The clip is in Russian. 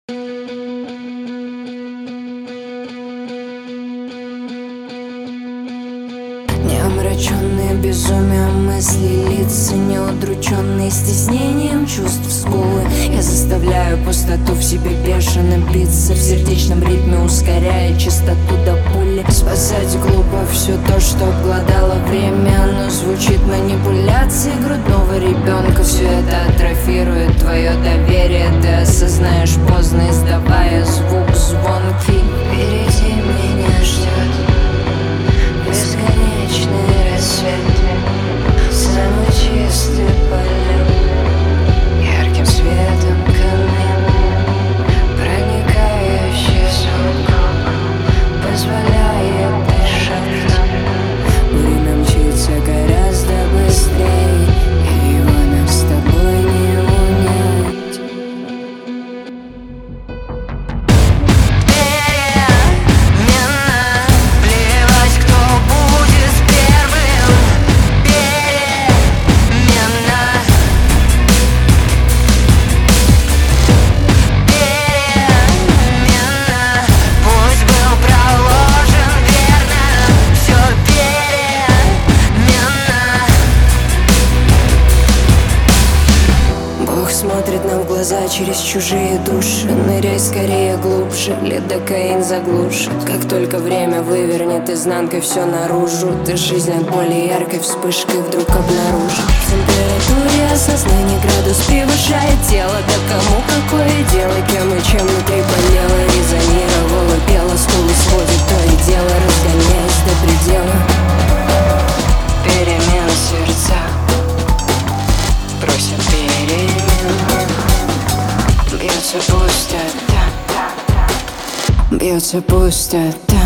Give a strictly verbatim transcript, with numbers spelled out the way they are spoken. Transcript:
Не омраченные безумием мысли, лица не удрученные стеснением чувств скулы. Я заставляю пустоту в себе бешено биться, в сердечном ритме ускоряя частоту до пули. Спасать глупо все то, что обглодало время. Оно звучит манипуляции грудного ребенка. Все это атрофирует твое доверие. Ты осознаешь поздно, издавая звук звонкий. Впереди меня ждет бесконечный рассвет, самый чистый полет, ярким светом камин, проникающий звук, позволяя дышать. Время мчится гораздо быстрее, и его нам с тобой не унять. Смотрит нам в глаза через чужие души. Ныряй скорее глубже, лидокаин заглушит. Как только время вывернет изнанкой все наружу, ты жизнь от боли яркой вспышкой вдруг обнаружишь. В температуре осознание градус превышает тело. Да кому какое дело, кем и чем внутри болело, резонировало, пело, скулы сводит, то и дело, разгоняясь до предела. Перемен сердца просят перемен. Бьется пустота, бьется пустота.